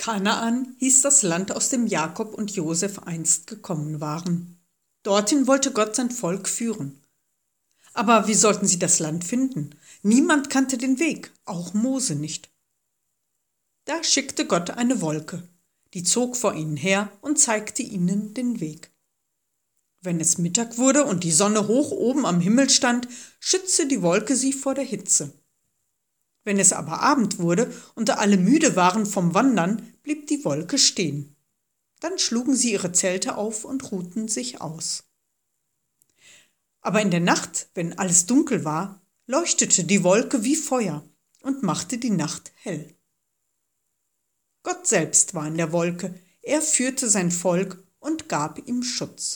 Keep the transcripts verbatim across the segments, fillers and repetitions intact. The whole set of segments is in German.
Kanaan hieß das Land, aus dem Jakob und Josef einst gekommen waren. Dorthin wollte Gott sein Volk führen. Aber wie sollten sie das Land finden? Niemand kannte den Weg, auch Mose nicht. Da schickte Gott eine Wolke, die zog vor ihnen her und zeigte ihnen den Weg. Wenn es Mittag wurde und die Sonne hoch oben am Himmel stand, schützte die Wolke sie vor der Hitze. Wenn es aber Abend wurde und alle müde waren vom Wandern, blieb die Wolke stehen. Dann schlugen sie ihre Zelte auf und ruhten sich aus. Aber in der Nacht, wenn alles dunkel war, leuchtete die Wolke wie Feuer und machte die Nacht hell. Gott selbst war in der Wolke, er führte sein Volk und gab ihm Schutz.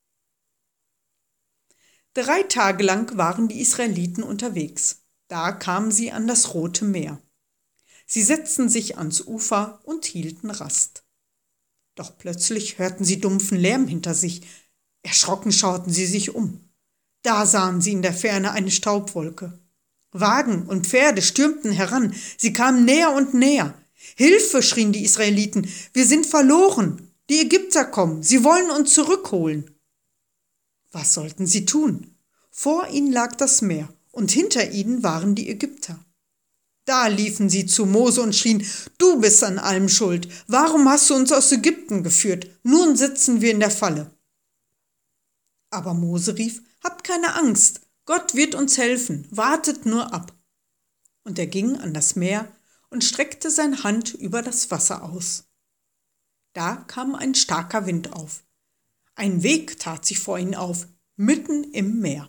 Drei Tage lang waren die Israeliten unterwegs. Da kamen sie an das Rote Meer. Sie setzten sich ans Ufer und hielten Rast. Doch plötzlich hörten sie dumpfen Lärm hinter sich. Erschrocken schauten sie sich um. Da sahen sie in der Ferne eine Staubwolke. Wagen und Pferde stürmten heran. Sie kamen näher und näher. »Hilfe«, schrien die Israeliten, »wir sind verloren. Die Ägypter kommen, sie wollen uns zurückholen.« Was sollten sie tun? Vor ihnen lag das Meer und hinter ihnen waren die Ägypter. Da liefen sie zu Mose und schrien, »Du bist an allem schuld. Warum hast du uns aus Ägypten geführt? Nun sitzen wir in der Falle.« Aber Mose rief, »Habt keine Angst, Gott wird uns helfen, wartet nur ab.« Und er ging an das Meer und streckte seine Hand über das Wasser aus. Da kam ein starker Wind auf. Ein Weg tat sich vor ihnen auf, mitten im Meer.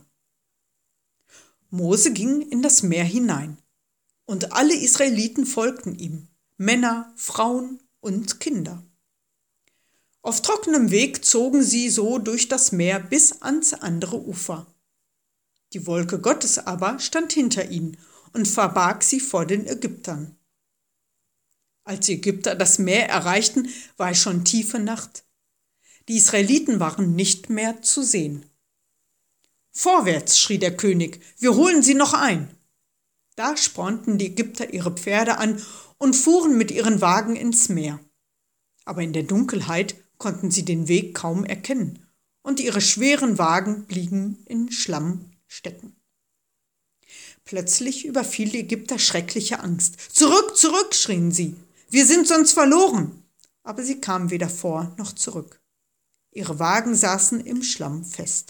Mose ging in das Meer hinein, und alle Israeliten folgten ihm, Männer, Frauen und Kinder. Auf trockenem Weg zogen sie so durch das Meer bis ans andere Ufer. Die Wolke Gottes aber stand hinter ihnen und verbarg sie vor den Ägyptern. Als die Ägypter das Meer erreichten, war es schon tiefe Nacht. Die Israeliten waren nicht mehr zu sehen. »Vorwärts«, schrie der König, »wir holen sie noch ein.« Da spornten die Ägypter ihre Pferde an und fuhren mit ihren Wagen ins Meer. Aber in der Dunkelheit konnten sie den Weg kaum erkennen, und ihre schweren Wagen blieben in Schlamm stecken. Plötzlich überfiel die Ägypter schreckliche Angst. »Zurück, zurück«, schrien sie, »wir sind sonst verloren.« Aber sie kamen weder vor noch zurück. Ihre Wagen saßen im Schlamm fest.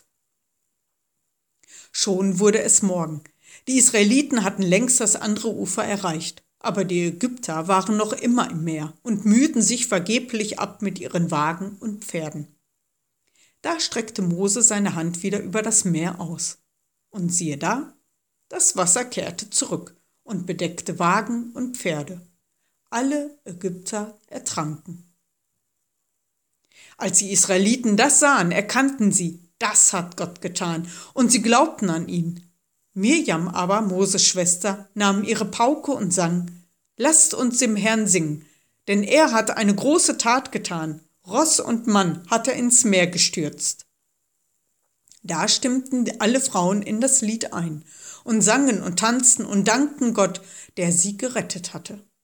Schon wurde es Morgen. Die Israeliten hatten längst das andere Ufer erreicht, aber die Ägypter waren noch immer im Meer und mühten sich vergeblich ab mit ihren Wagen und Pferden. Da streckte Mose seine Hand wieder über das Meer aus. Und siehe da, das Wasser kehrte zurück und bedeckte Wagen und Pferde. Alle Ägypter ertranken. Als die Israeliten das sahen, erkannten sie, das hat Gott getan, und sie glaubten an ihn. Mirjam aber, Moses Schwester, nahm ihre Pauke und sang, »Lasst uns dem Herrn singen, denn er hat eine große Tat getan. Ross und Mann hat er ins Meer gestürzt.« Da stimmten alle Frauen in das Lied ein und sangen und tanzten und dankten Gott, der sie gerettet hatte.